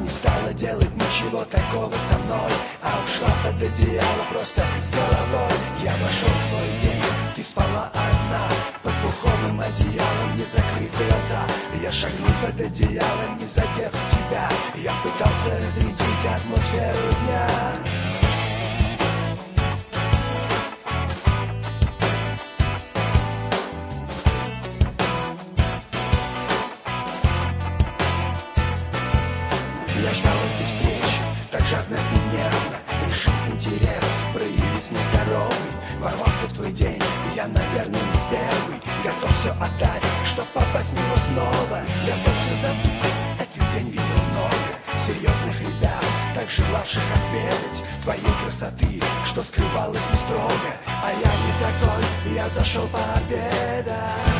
не стала делать ничего такого со мной, а ушла под одеяло просто с головой. Я вошел в твой день, ты спала одна, под пуховым одеялом, не закрыв глаза. Я шагнул под одеяло, не задев тебя. Я пытался разрядить атмосферу дня. Я ждал этой встречи, так жадно и нервно, решил интерес проявить нездоровый. Ворвался в твой день, и я, наверное, не первый. Готов все отдать, чтоб попасть в него снова. Готов все забыть, этот день видел много серьезных ребят, так желавших отведать твоей красоты, что скрывалась не строго. А я не такой, я зашел пообедать.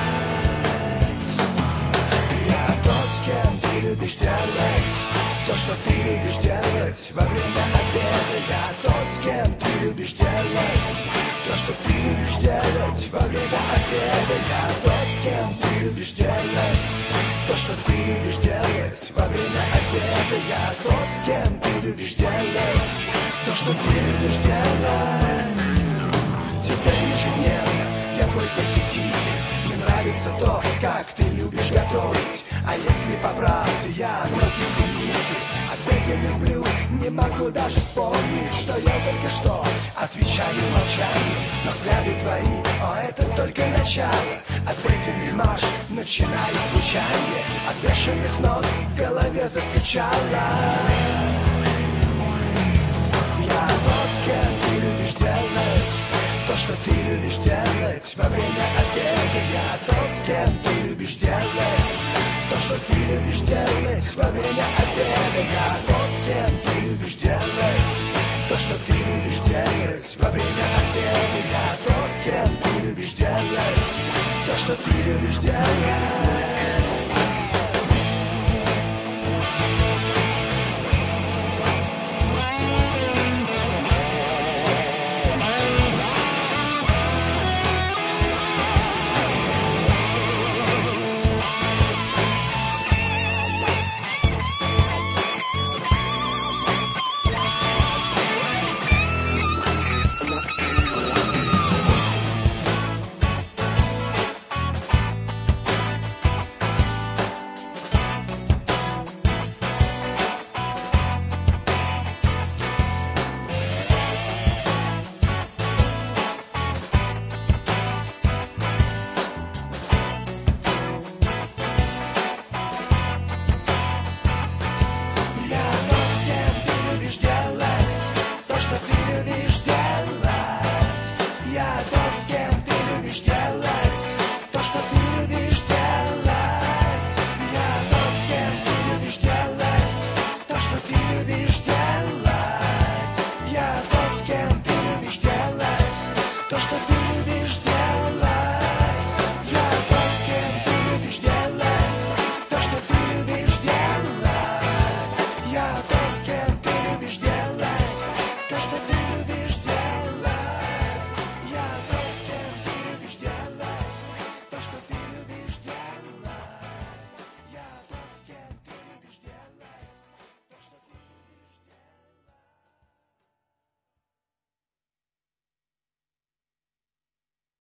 Я тот, с кем ты любишь делать то, что ты любишь делать во время обеда. Я тот, с кем ты любишь делать то, что ты любишь делать во время обеда. Я тот, с кем ты любишь делать то, что ты любишь делать во время обеда. Я тот, с кем ты любишь делать то, что ты любишь делать. Теперь ежедневно я твой посетитель. Мне нравится то, как ты любишь готовить. А если по правде, я мелкий ценитель. Опять я люблю, не могу даже вспомнить, что я только что отвечаю молчанием на взгляды твои. О, это только начало. Опять вельмаж начинает звучание. От бешеных нот в голове застучало. Я тот, с кем ты любишь делать то, что ты любишь делать во время обеда. Я тот, с кем ты любишь делать то, что ты любишь делать во время обеда. Я тот, с кем ты любишь делать то, что ты любишь делать во время обеда. Я тот, с кем ты любишь делать то, что ты любишь делать.